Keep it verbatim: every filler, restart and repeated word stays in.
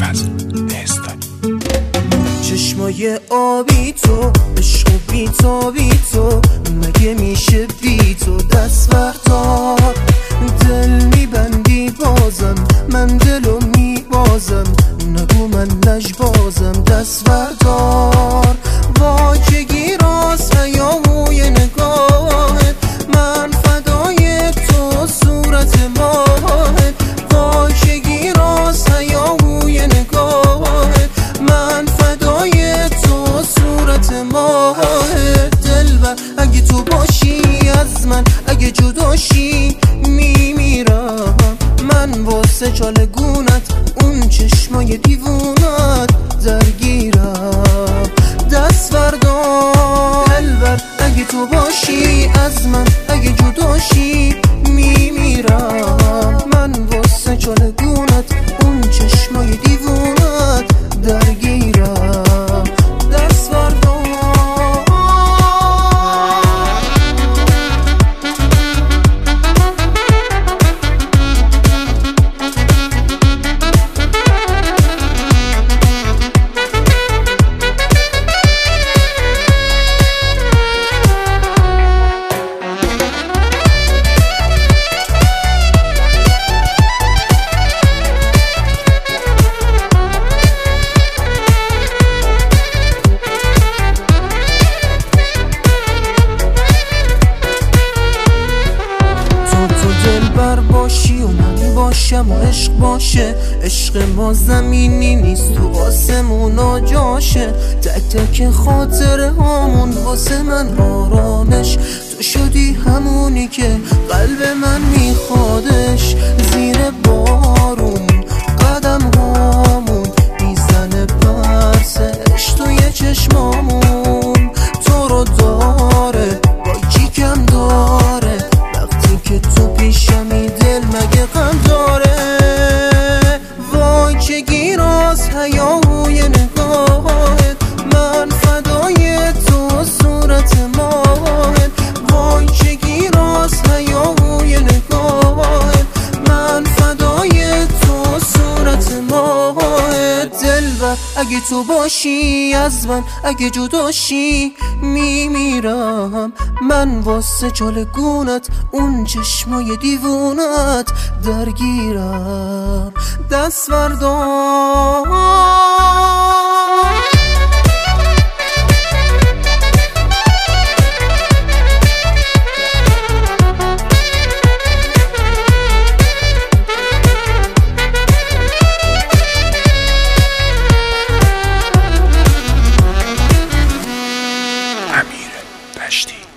از استانی. چشمای آبی تو، عشق و بی‌تابی تو، مگه میشه بی تو دست بردار؟ دل میبندی بازم، من دلو میبازم، نگو من لجبازم، دست بردار. واجگی راست هیاهوی نگاهت، من فدای تو صورت ماهت. واجگی راست هیاهوی نگاهت، من فدای تو صورت ماهت. دلبر اگه تو باشی از من، اگه جداشی میمیرم. من واسه چالگونت، اون چشمای دیوونت درگیرم. دست بردار دلبر اگه تو باشی از من، اگه جداشی میمیرم. من واسه چالگونت، اون چشمای دیوونت درگیرم. دست بردار. باشی و من باشم و عشق باشه. عشق ما زمینی نیست، تو آسمونا جاشه. تک تک خاطره هامون واسه من آرامش. تو شدی همونی که قلب من میخوادش. زیر بارون قدم هامون میزنه پرسش توی چشمامون. تو رو داره با کی کم داره، وقتی که تو پیشمی دل مگه غم داره. وای چه گیراست هیاهوی نگاهت، من فدای تو صورت ماهت. وای چه گیراست هیاهوی نگاهت، من فدای تو صورت ماهت. دلبر اگه تو باشی از من، اگه جداشی میمیرم. من واسه چالگونت، اون چشمای دیوونت درگیرم. دست بردار. امیر رشدی.